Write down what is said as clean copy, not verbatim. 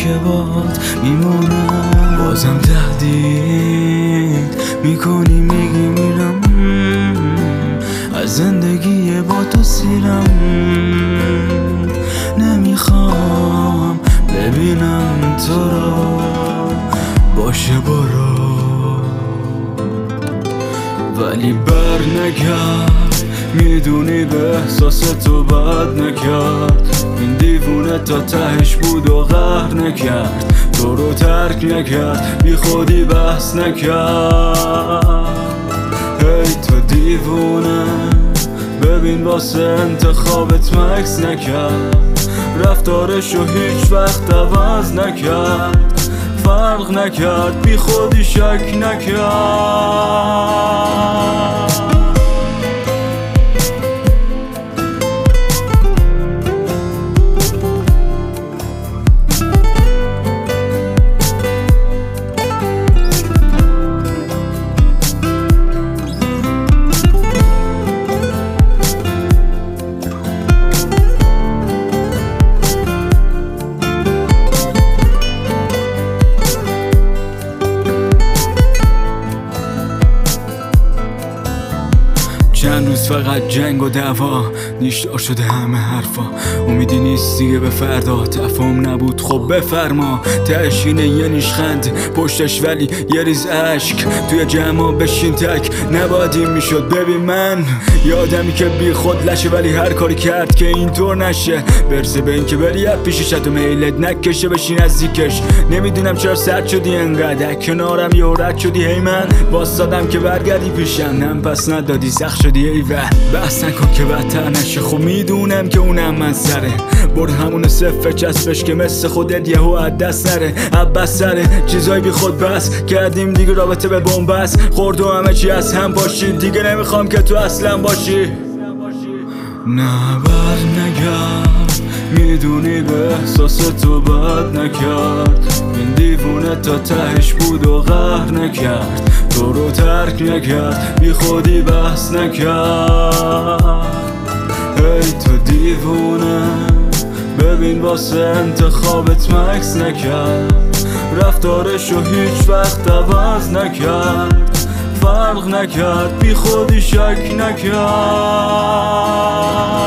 که باد میمونم. بازم تهدید میکنی میگی میرم، از زندگی با تو سیرم. نمیخوام ببینم تو رو، باشه برو. ولی بر نگرد، میدونی به احساس تو بد نکرد. این دیوونه تا تهش بود و قهر نکرد، تو رو ترک نکرد، بی خودی بحث نکرد. ای تو دیوونه، ببین واسه انتخابت مکس نکرد. رفتارشو هیچ وقت عوض نکرد، فرق نکرد، بی خودی شک نکرد. چند روز فقط جنگ و دعوا، نیشدار شده همه حرفا. امیدی نیست دیگه به فردا، تفاهم نبود خب بفرما. تهشینه یه نیشخند پشتش ولی یه ریز عشق توی جمع بشین تک. نباید این میشد. ببین من یه آدمی که بی خود لشه، ولی هر کاری کرد که اینطور نشه. برسه به این که بری از پیشش، تو میلت نکشه بشین نزدیکش. نمیدونم چرا سرد شدی انقدر، کنارم یه رد شدی. هی من واسادم که برگردی پیشم، نم پس ندادی سخت شدی. ایوه بحث نکن که بدتر نشه، خب میدونم که اونم من سره. برد همون صفر چسبش که مثل خودت یهو از دست نره. عباس سره چیزای بی خود بس کردیم دیگه، رابطه به بنبست خورد و همه چی از هم باشی. دیگه نمیخوام که تو اصلا باشی. نه بر نگرد، میدونی به احساس تو بد نکرد. این دیوونه تا تهش بود و قهر نکرد، تو رو ترک نکرد، بی خودی بحث نکرد. ای تو دیوونه، ببین واسه انتخابت مکس نکرد. رفتارشو هیچ وقت عوض نکرد، فرق نکرد، بی خودی شک نکرد.